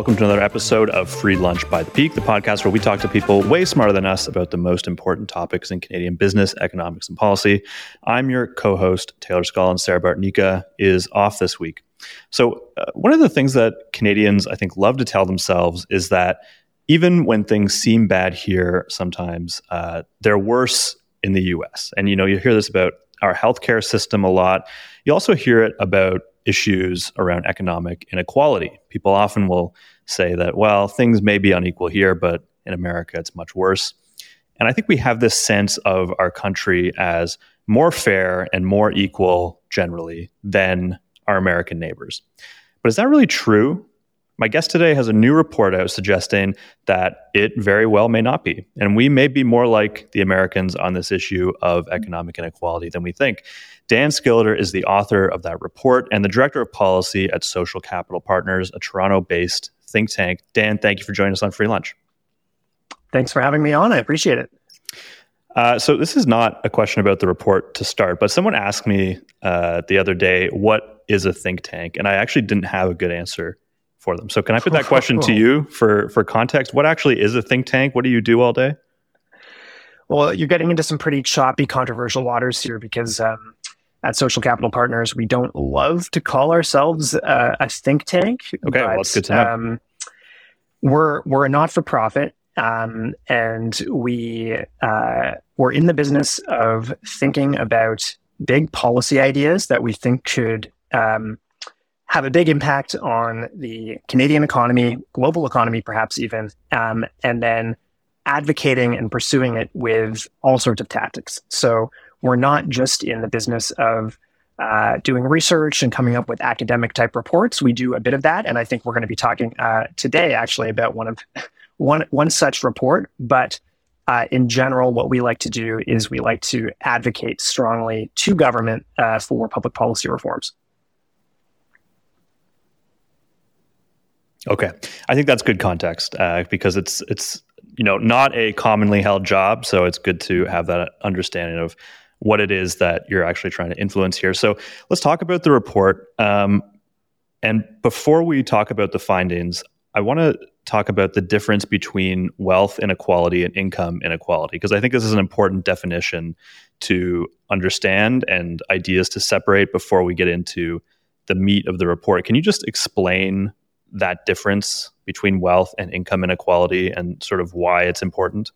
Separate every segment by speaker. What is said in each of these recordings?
Speaker 1: welcome to another episode of Free Lunch by The Peak, the podcast where we talk to people way smarter than us about the most important topics in Canadian business, economics, and policy. I'm your co-host, Taylor Scull, and Sarah Bartnicka is off this week. So one of the things that Canadians, I think, love to tell themselves is that even when things seem bad here, sometimes they're worse in the US. And, you hear this about our healthcare system a lot. You also hear it about issues around economic inequality. People often will say that, well, things may be unequal here, but in America, it's much worse. And I think we have this sense of our country as more fair and more equal generally than our American neighbors. But is that really true? My guest today has a new report out suggesting that it very well may not be. And we may be more like the Americans on this issue of economic inequality than we think. Dan Skilleter is the author of that report and the director of policy at Social Capital Partners, a Toronto-based think tank. Dan, thank you for joining us on Free Lunch.
Speaker 2: Thanks for having me on. I appreciate it.
Speaker 1: So this is not a question about the report to start, but someone asked me the other day, what is a think tank? And I actually didn't have a good answer for them. So can I put that question to you for context? What actually is a think tank? What do you do all day?
Speaker 2: Well, you're getting into some pretty choppy, controversial waters here because at Social Capital Partners, we don't love to call ourselves a think tank.
Speaker 1: Okay, well, that's good to know.
Speaker 2: We're a not-for-profit, and we're in the business of thinking about big policy ideas that we think could have a big impact on the Canadian economy, global economy, perhaps even, and then advocating and pursuing it with all sorts of tactics. So we're not just in the business of doing research and coming up with academic type reports. We do a bit of that, and I think we're going to be talking today actually about one such report. But in general, what we like to do is we like to advocate strongly to government for public policy reforms.
Speaker 1: Okay, I think that's good context because it's not a commonly held job, so it's good to have that understanding of what it is that you're actually trying to influence here. So let's talk about the report. And before we talk about the findings, I want to talk about the difference between wealth inequality and income inequality, because I think this is an important definition to understand and ideas to separate before we get into the meat of the report. Can you just explain that difference between wealth and income inequality and sort of why it's important?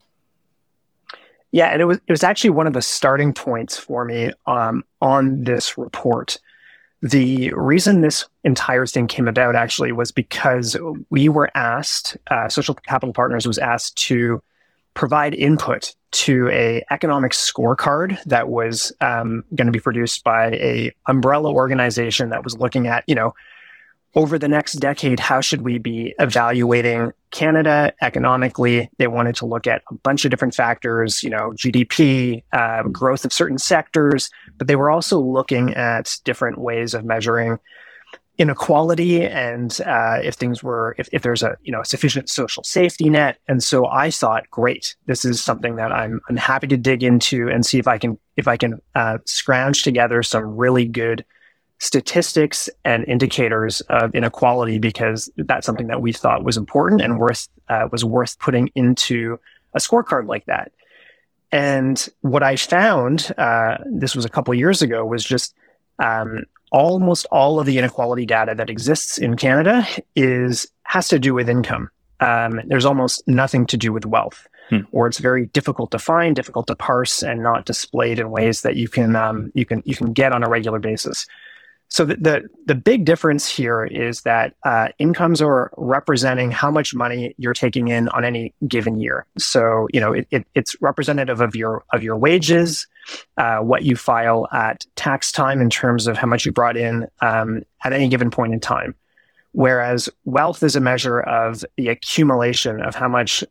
Speaker 2: Yeah, and it was actually one of the starting points for me on this report. The reason this entire thing came about actually was because we were asked, Social Capital Partners was asked to provide input to a economic scorecard that was going to be produced by a umbrella organization that was looking at, over the next decade, how should we be evaluating Canada economically? They wanted to look at a bunch of different factors, GDP, growth of certain sectors, but they were also looking at different ways of measuring inequality and if there's a sufficient social safety net. And so I thought, great, this is something that I'm happy to dig into and see if I can scrounge together some really good statistics and indicators of inequality, because that's something that we thought was important and was worth putting into a scorecard like that. And what I found, this was a couple of years ago, was just almost all of the inequality data that exists in Canada has to do with income. There's almost nothing to do with wealth, or it's very difficult to find, difficult to parse, and not displayed in ways that you can get on a regular basis. So the big difference here is that incomes are representing how much money you're taking in on any given year. So it's representative of your wages, what you file at tax time in terms of how much you brought in at any given point in time. Whereas wealth is a measure of the accumulation of how much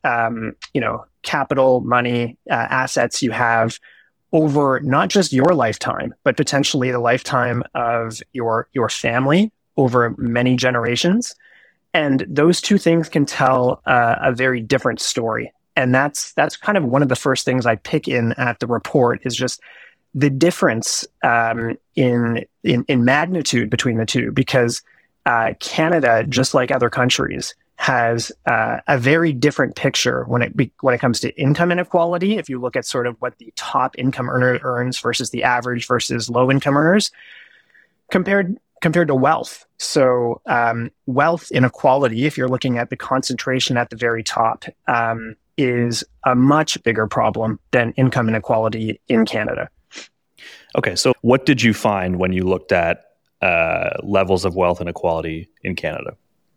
Speaker 2: capital, money, assets you have over not just your lifetime, but potentially the lifetime of your family over many generations. And those two things can tell a very different story. And that's kind of one of the first things I pick in at the report is just the difference in magnitude between the two. Because Canada, just like other countries, has a very different picture when it comes to income inequality. If you look at sort of what the top income earner earns versus the average versus low income earners, compared to wealth. So wealth inequality, if you're looking at the concentration at the very top, is a much bigger problem than income inequality in Canada.
Speaker 1: Okay, so what did you find when you looked at levels of wealth inequality in Canada?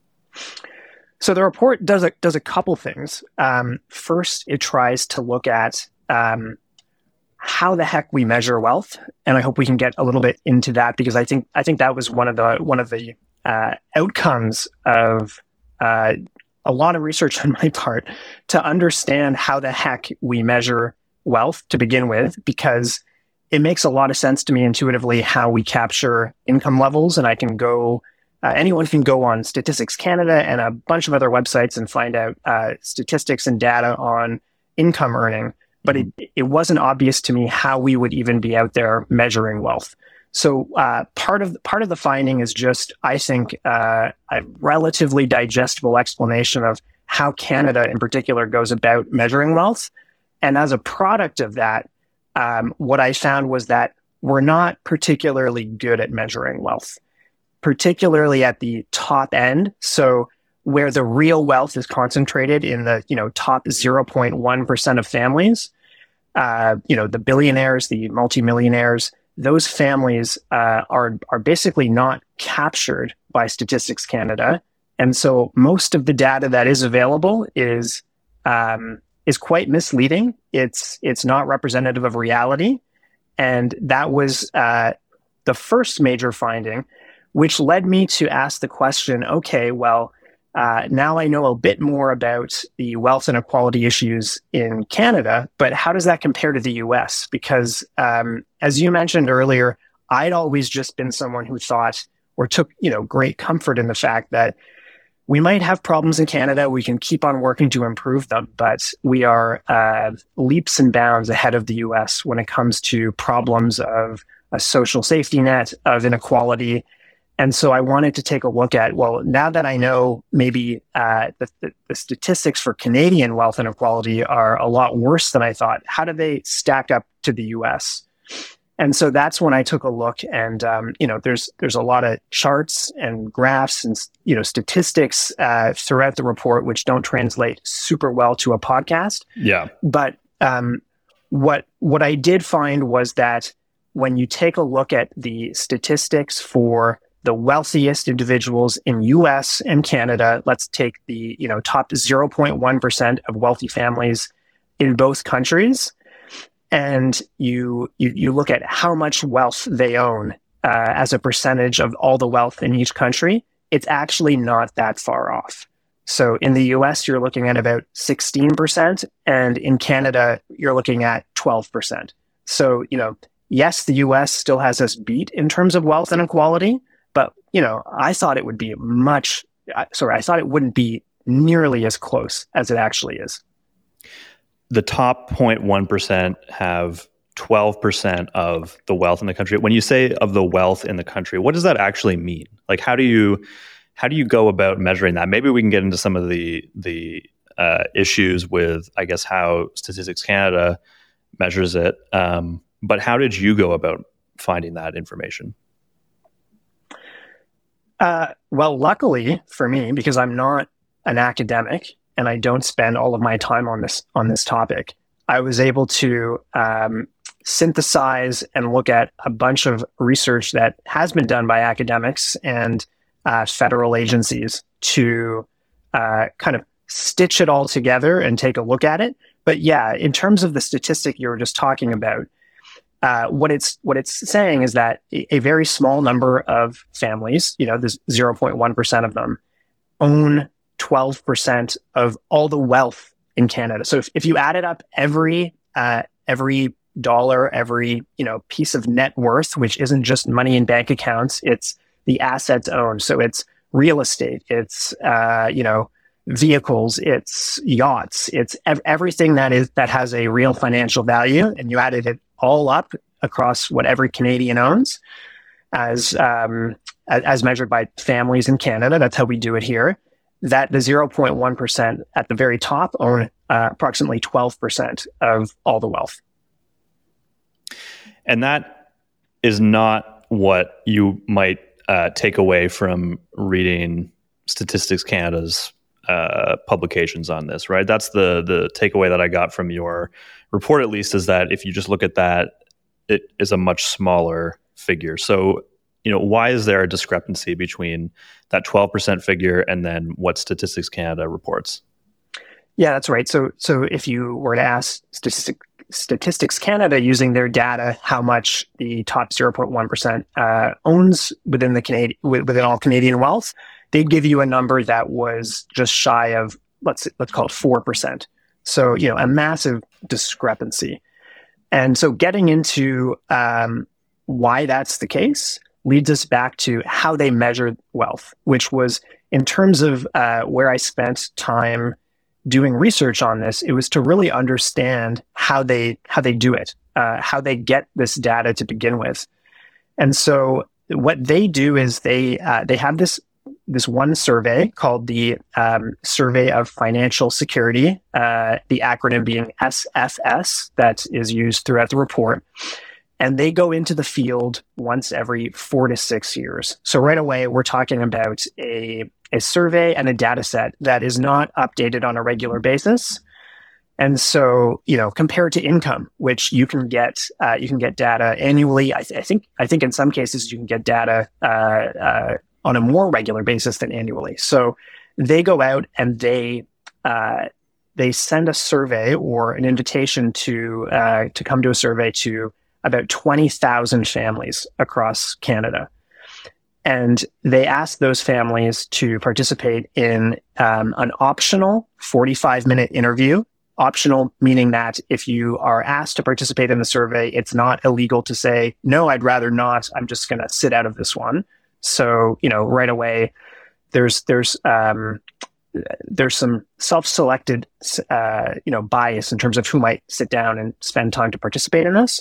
Speaker 2: So the report does a couple things. First, it tries to look at how the heck we measure wealth, and I hope we can get a little bit into that, because I think that was one of the outcomes of a lot of research on my part, to understand how the heck we measure wealth to begin with, because it makes a lot of sense to me intuitively how we capture income levels. And I can go, anyone can go on Statistics Canada and a bunch of other websites and find out statistics and data on income earning. But it wasn't obvious to me how we would even be out there measuring wealth. So part of the finding is just, I think, a relatively digestible explanation of how Canada in particular goes about measuring wealth. And as a product of that, what I found was that we're not particularly good at measuring wealth, particularly at the top end. So where the real wealth is concentrated in the top 0.1% of families, the billionaires, the multimillionaires, those families are basically not captured by Statistics Canada. And so most of the data that is available is quite misleading. It's not representative of reality. And that was the first major finding, which led me to ask the question, okay, well, now I know a bit more about the wealth inequality issues in Canada, but how does that compare to the US? Because as you mentioned earlier, I'd always just been someone who thought or took great comfort in the fact that we might have problems in Canada. We can keep on working to improve them, but we are leaps and bounds ahead of the US when it comes to problems of a social safety net, of inequality. And so I wanted to take a look at, well, now that I know maybe the statistics for Canadian wealth inequality are a lot worse than I thought, how do they stack up to the US? And so that's when I took a look, and there's a lot of charts and graphs and statistics throughout the report, which don't translate super well to a podcast.
Speaker 1: Yeah.
Speaker 2: But what I did find was that when you take a look at the statistics for the wealthiest individuals in US and Canada, let's take the top 0.1% of wealthy families in both countries, and you look at how much wealth they own as a percentage of all the wealth in each country, it's actually not that far off. So in the US, you're looking at about 16%, and in Canada, you're looking at 12%. So, yes, the US still has us beat in terms of wealth inequality, but, I thought it would be I thought it wouldn't be nearly as close as it actually is.
Speaker 1: The top 0.1% have 12% of the wealth in the country. When you say of the wealth in the country, what does that actually mean? Like, how do you go about measuring that? Maybe we can get into some of the issues with, I guess, how Statistics Canada measures it. But how did you go about finding that information?
Speaker 2: Well, luckily for me, because I'm not an academic and I don't spend all of my time on this topic, I was able to synthesize and look at a bunch of research that has been done by academics and federal agencies to kind of stitch it all together and take a look at it. But yeah, in terms of the statistic you were just talking about, what it's saying is that a very small number of families, there's 0.1% of them, own 12% of all the wealth in Canada. So if you added up every dollar, every piece of net worth, which isn't just money in bank accounts, it's the assets owned. So it's real estate, it's vehicles, it's yachts, it's everything that has a real financial value, and you added it all up across what every Canadian owns. as measured by families in Canada. That's how we do it here. That the 0.1% at the very top own approximately 12% of all the wealth.
Speaker 1: And that is not what you might take away from reading Statistics Canada's publications on this, right? That's the takeaway that I got from your report, at least, is that if you just look at that, it is a much smaller figure. So, why is there a discrepancy between that 12% figure and then what Statistics Canada reports?
Speaker 2: Yeah, that's right. So if you were to ask Statistics Canada using their data how much the top 0.1% owns within all Canadian wealth, they'd give you a number that was just shy of, let's call it 4%. So, a massive discrepancy. And so getting into why that's the case leads us back to how they measure wealth, which was, in terms of where I spent time doing research on this, it was to really understand how they do it, how they get this data to begin with. And so what they do is they have this one survey called the Survey of Financial Security, the acronym being SFS, that is used throughout the report. And they go into the field once every 4 to 6 years. So right away, we're talking about a survey and a data set that is not updated on a regular basis. And so, compared to income, which you can get data annually. I think in some cases you can get data on a more regular basis than annually. So they go out and they send a survey or an invitation to come to a survey to about 20,000 families across Canada. And they ask those families to participate in an optional 45-minute interview. Optional meaning that if you are asked to participate in the survey, it's not illegal to say, no, I'd rather not. I'm just going to sit out of this one. So, right away, there's some self-selected, bias in terms of who might sit down and spend time to participate in this.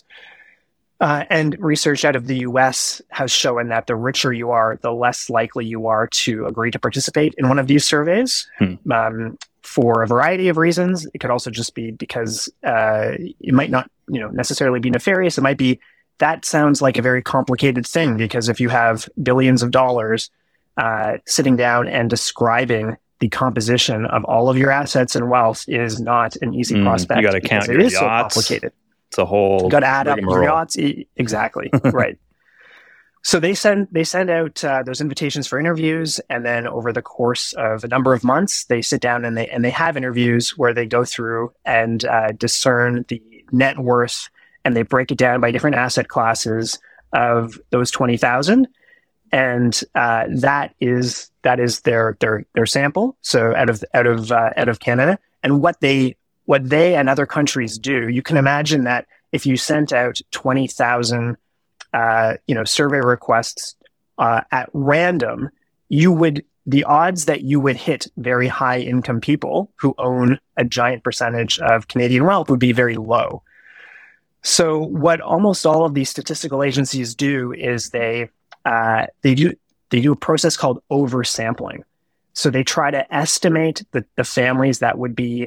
Speaker 2: And research out of the US has shown that the richer you are, the less likely you are to agree to participate in one of these surveys for a variety of reasons. It could also just be because it might not necessarily be nefarious. It might be that sounds like a very complicated thing, because if you have billions of dollars sitting down and describing the composition of all of your assets and wealth is not an easy prospect.
Speaker 1: You got to count your yachts.
Speaker 2: So complicated.
Speaker 1: It's a whole.
Speaker 2: Got to add up your yachts. Exactly. Right. So they send out those invitations for interviews, and then over the course of a number of months, they sit down and they have interviews where they go through and discern the net worth, and they break it down by different asset classes of those 20,000, and that is their sample. So out of Canada, and what they and other countries do, you can imagine that if you sent out 20,000, survey requests at random, the odds that you would hit very high income people who own a giant percentage of Canadian wealth would be very low. So what almost all of these statistical agencies do is they do a process called oversampling. So they try to estimate the families that would be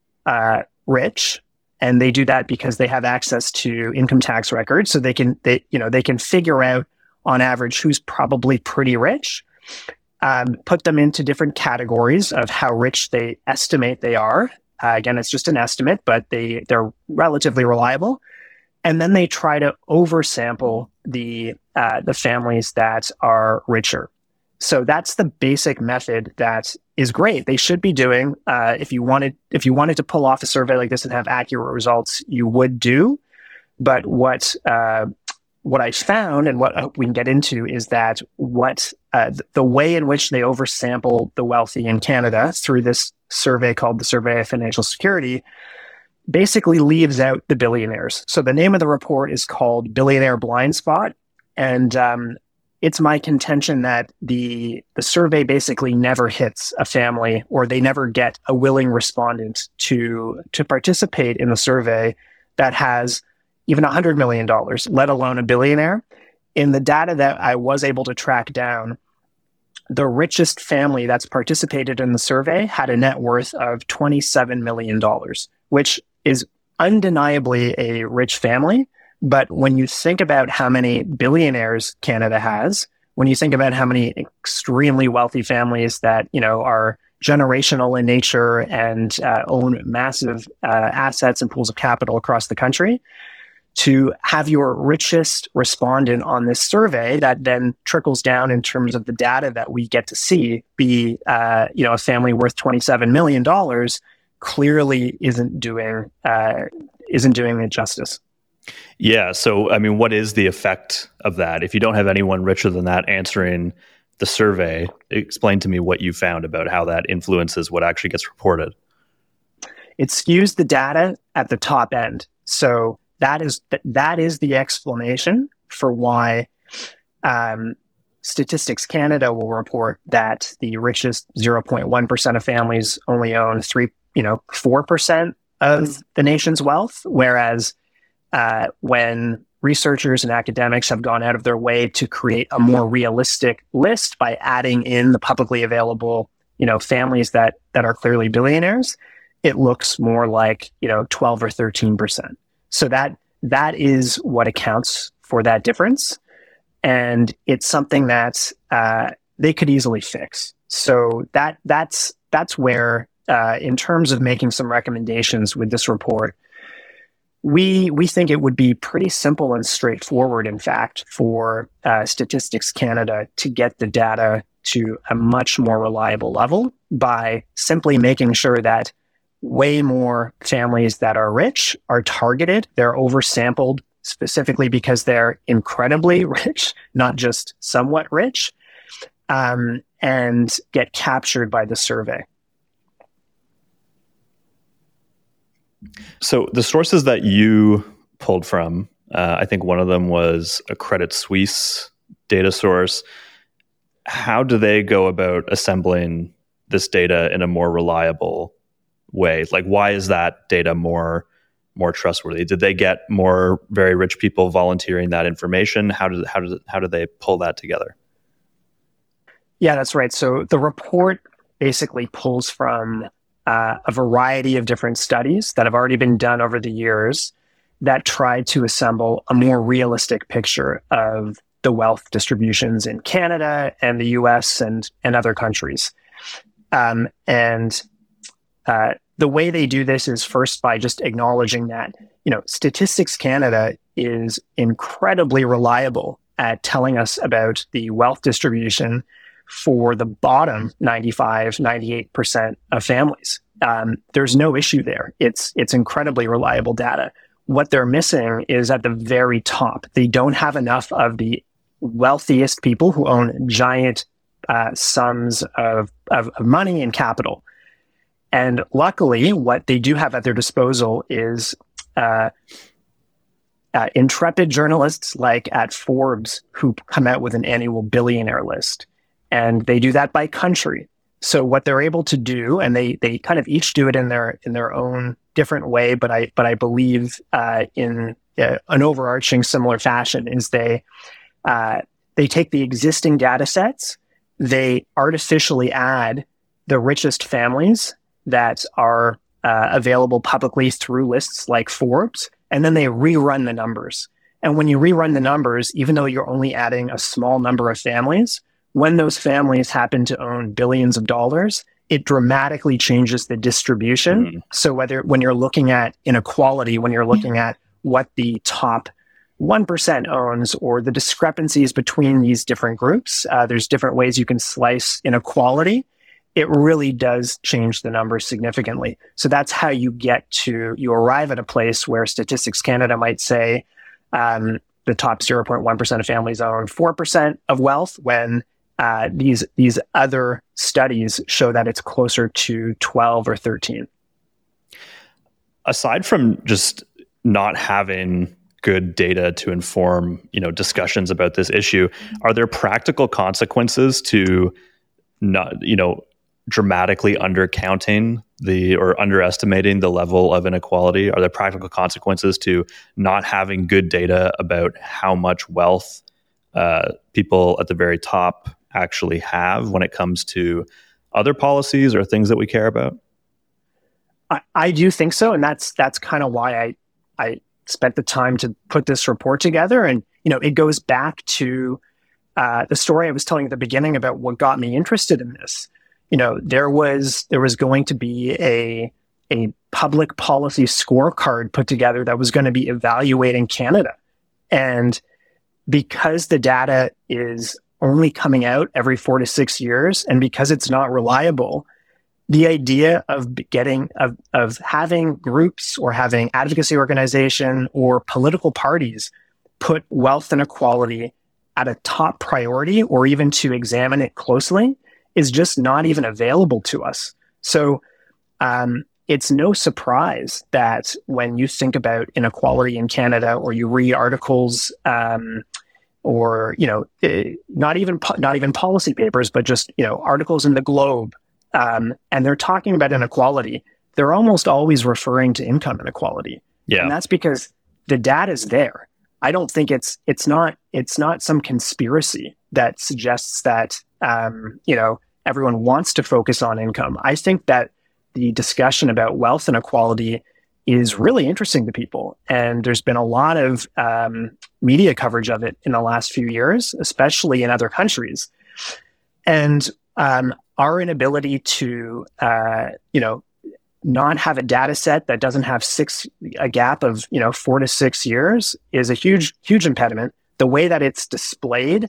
Speaker 2: rich, and they do that because they have access to income tax records. So they can figure out on average who's probably pretty rich, put them into different categories of how rich they estimate they are. Again, it's just an estimate, but they're relatively reliable. And then they try to oversample the families that are richer. So that's the basic method that is great. They should be doing. If you wanted to pull off a survey like this and have accurate results, you would do. But what I found, and what I hope we can get into, is that the way in which they oversample the wealthy in Canada through this survey called the Survey of Financial Security basically leaves out the billionaires. So the name of the report is called Billionaire Blind Spot, and it's my contention that the survey basically never hits a family, or they never get a willing respondent to participate in the survey that has even $100 million, let alone a billionaire. in the data that I was able to track down, the richest family that's participated in the survey had a net worth of $27 million, which is undeniably a rich family. But when you think about how many billionaires Canada has, when you think about how many extremely wealthy families that, are generational in nature and own massive assets and pools of capital across the country, to have your richest respondent on this survey that then trickles down in terms of the data that we get to see be, a family worth $27 million clearly isn't doing it justice.
Speaker 1: Yeah. So, I mean, what is the effect of that? If you don't have anyone richer than that answering the survey, explain to me what you found about how that influences what actually gets reported.
Speaker 2: It skews the data at the top end. So that is the explanation for why Statistics Canada will report that the richest 0.1% of families only own 4% of the nation's wealth, whereas when researchers and academics have gone out of their way to create a more realistic list by adding in the publicly available, families that are clearly billionaires, it looks more like, 12 or 13%. So that is what accounts for that difference. And it's something that they could easily fix. So that's where, in terms of making some recommendations with this report, we think it would be pretty simple and straightforward, in fact, for Statistics Canada to get the data to a much more reliable level by simply making sure that way more families that are rich are targeted. They're oversampled specifically because they're incredibly rich, not just somewhat rich, and get captured by the survey.
Speaker 1: So the sources that you pulled from, I think one of them was a Credit Suisse data source. How do they go about assembling this data in a more reliable way? Like, why is that data more trustworthy? Did they get more very rich people volunteering that information? How do they pull that together?
Speaker 2: Yeah, that's right. So the report basically pulls from a variety of different studies that have already been done over the years that try to assemble a more realistic picture of the wealth distributions in Canada and the US and other countries. The way they do this is first by just acknowledging that, Statistics Canada is incredibly reliable at telling us about the wealth distribution for the bottom 95, 98% of families. There's no issue there. It's incredibly reliable data. What they're missing is at the very top. They don't have enough of the wealthiest people who own giant sums of money and capital. And luckily, what they do have at their disposal is intrepid journalists like at Forbes who come out with an annual billionaire list. And they do that by country. So what they're able to do, and they kind of each do it in their own different way, but I believe in an overarching similar fashion, is they take the existing data sets, they artificially add the richest families that are available publicly through lists like Forbes, and then they rerun the numbers. And when you rerun the numbers, even though you're only adding a small number of families, when those families happen to own billions of dollars, it dramatically changes the distribution. Mm-hmm. So when you're looking at inequality, when you're looking at what the top 1% owns or the discrepancies between these different groups, there's different ways you can slice inequality. It really does change the numbers significantly. So that's how you arrive at a place where Statistics Canada might say the top 0.1% of families own 4% of wealth, when these other studies show that it's closer to 12 or 13.
Speaker 1: Aside from just not having good data to inform, discussions about this issue, are there practical consequences to not, dramatically undercounting or underestimating the level of inequality? Are there practical consequences to not having good data about how much wealth people at the very top actually have when it comes to other policies or things that we care about?
Speaker 2: I do think so, and that's kind of why I spent the time to put this report together. And it goes back to the story I was telling at the beginning about what got me interested in this. There was going to be a public policy scorecard put together that was going to be evaluating Canada, and because the data is only coming out every 4 to 6 years, and because it's not reliable, the idea of having groups or having advocacy organization or political parties put wealth inequality at a top priority or even to examine it closely is just not even available to us. So it's no surprise that when you think about inequality in Canada, or you read articles, or not even policy papers, but just articles in the Globe, and they're talking about inequality, they're almost always referring to income inequality.
Speaker 1: Yeah,
Speaker 2: and that's because the data is there. I don't think it's not some conspiracy that suggests that everyone wants to focus on income. I think that the discussion about wealth inequality is really interesting to people, and there's been a lot of media coverage of it in the last few years, especially in other countries. And our inability to not have a data set that doesn't have a gap of 4 to 6 years is a huge impediment. The way that it's displayed,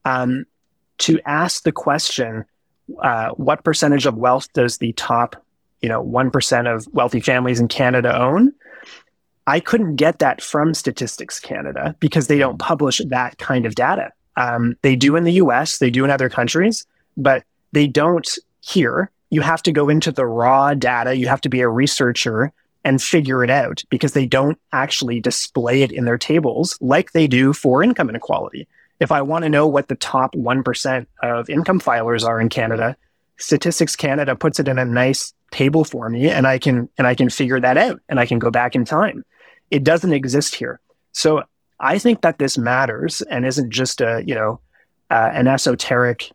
Speaker 2: to ask the question, what percentage of wealth does the top 1% of wealthy families in Canada own? I couldn't get that from Statistics Canada because they don't publish that kind of data. They do in the US, they do in other countries, but they don't here. You have to go into the raw data. You have to be a researcher and figure it out, because they don't actually display it in their tables like they do for income inequality. If I want to know what the top 1% of income filers are in Canada, Statistics Canada puts it in a nice table for me, and I can figure that out, and I can go back in time. It doesn't exist here. So I think that this matters and isn't just an esoteric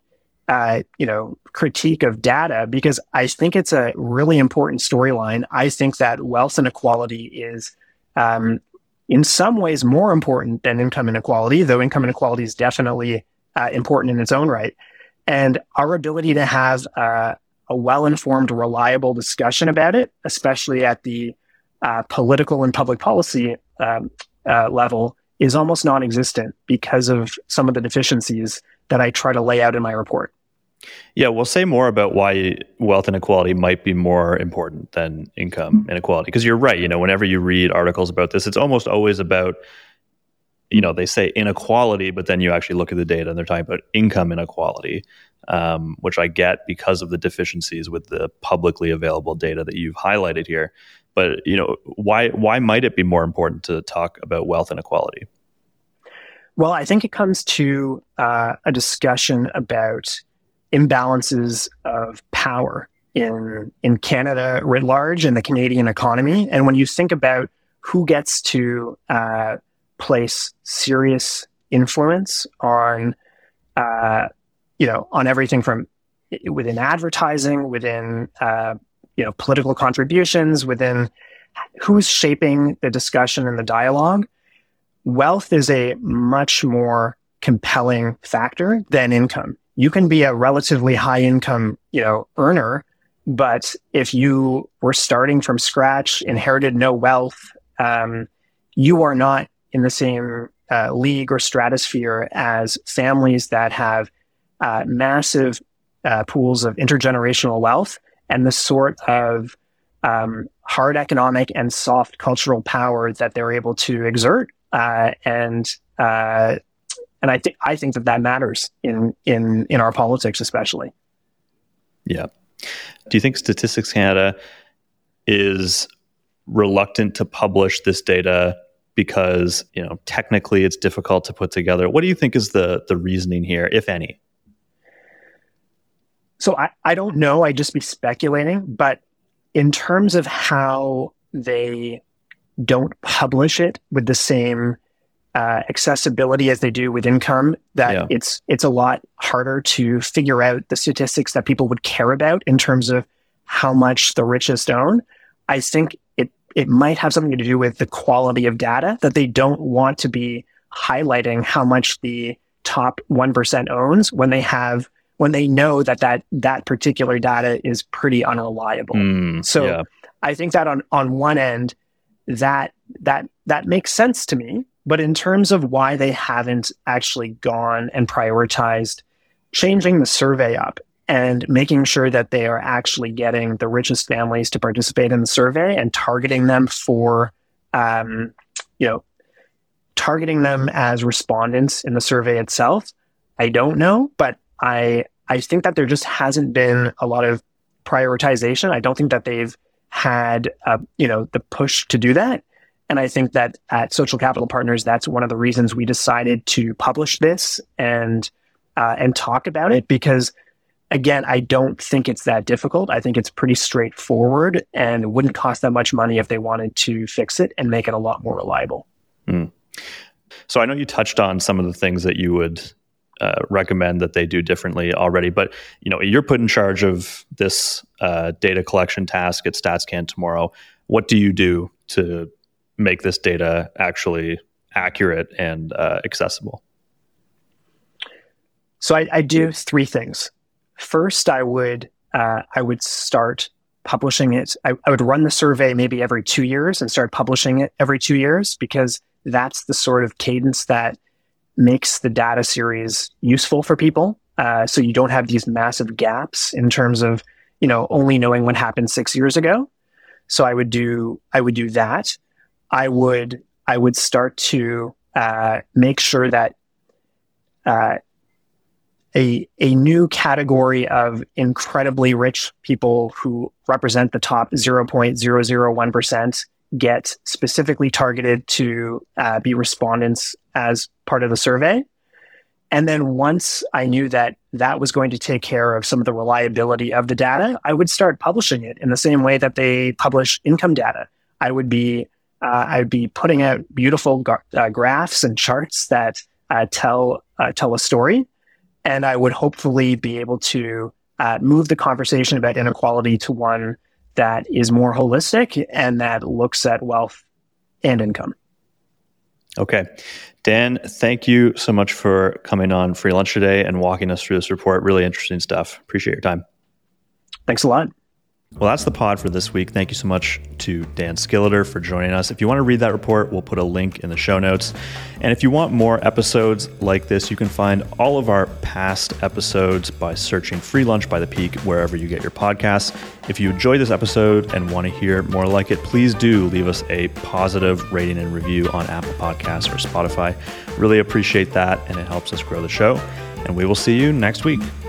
Speaker 2: critique of data, because I think it's a really important storyline. I think that wealth inequality is in some ways more important than income inequality, though income inequality is definitely important in its own right. And our ability to have a well-informed, reliable discussion about it, especially at the political and public policy level, is almost non-existent because of some of the deficiencies that I try to lay out in my report.
Speaker 1: Yeah, we'll say more about why wealth inequality might be more important than income inequality. Because you're right, whenever you read articles about this, it's almost always about, they say inequality, but then you actually look at the data and they're talking about income inequality, which I get because of the deficiencies with the publicly available data that you've highlighted here. But, why might it be more important to talk about wealth inequality?
Speaker 2: Well, I think it comes to a discussion about imbalances of power in Canada writ large and the Canadian economy. And when you think about who gets to place serious influence on everything from within advertising, within political contributions, within who's shaping the discussion and the dialogue, wealth is a much more compelling factor than income. You can be a relatively high income, earner, but if you were starting from scratch, inherited no wealth, you are not in the same league or stratosphere as families that have massive pools of intergenerational wealth and the sort of hard economic and soft cultural power that they're able to exert. And I think that matters in our politics, especially.
Speaker 1: Yeah. Do you think Statistics Canada is reluctant to publish this data because, technically it's difficult to put together? What do you think is the reasoning here, if any?
Speaker 2: So I don't know. I'd just be speculating. But in terms of how they don't publish it with the same accessibility as they do with income, that it's a lot harder to figure out the statistics that people would care about in terms of how much the richest own. I think it might have something to do with the quality of data, that they don't want to be highlighting how much the top 1% owns when they know that particular data is pretty unreliable. I think that on one end, that makes sense to me. But in terms of why they haven't actually gone and prioritized changing the survey up and making sure that they are actually getting the richest families to participate in the survey and targeting them for, targeting them as respondents in the survey itself, I don't know. But I think that there just hasn't been a lot of prioritization. I don't think that they've had, the push to do that. And I think that at Social Capital Partners, that's one of the reasons we decided to publish this and talk about it, because again, I don't think it's that difficult. I think it's pretty straightforward, and it wouldn't cost that much money if they wanted to fix it and make it a lot more reliable.
Speaker 1: So I know you touched on some of the things that you would recommend that they do differently already, but you're put in charge of this data collection task at StatsCan tomorrow. What do you do to make this data actually accurate and accessible?
Speaker 2: So I do three things. First, I would start publishing it. I would run the survey maybe every 2 years and start publishing it every 2 years, because that's the sort of cadence that makes the data series useful for people. So you don't have these massive gaps in terms of, only knowing what happened 6 years ago. So I would do that. I would start to make sure that a new category of incredibly rich people who represent the top 0.001% get specifically targeted to be respondents as part of the survey. And then once I knew that was going to take care of some of the reliability of the data, I would start publishing it in the same way that they publish income data. I would be putting out beautiful graphs and charts that tell a story. And I would hopefully be able to move the conversation about inequality to one that is more holistic and that looks at wealth and income.
Speaker 1: Okay. Dan, thank you so much for coming on Free Lunch today and walking us through this report. Really interesting stuff. Appreciate your time.
Speaker 2: Thanks a lot.
Speaker 1: Well, that's the pod for this week. Thank you so much to Dan Skilleter for joining us. If you want to read that report, we'll put a link in the show notes. And if you want more episodes like this, you can find all of our past episodes by searching Free Lunch by the Peak wherever you get your podcasts. If you enjoyed this episode and want to hear more like it, please do leave us a positive rating and review on Apple Podcasts or Spotify. Really appreciate that, and it helps us grow the show. And we will see you next week.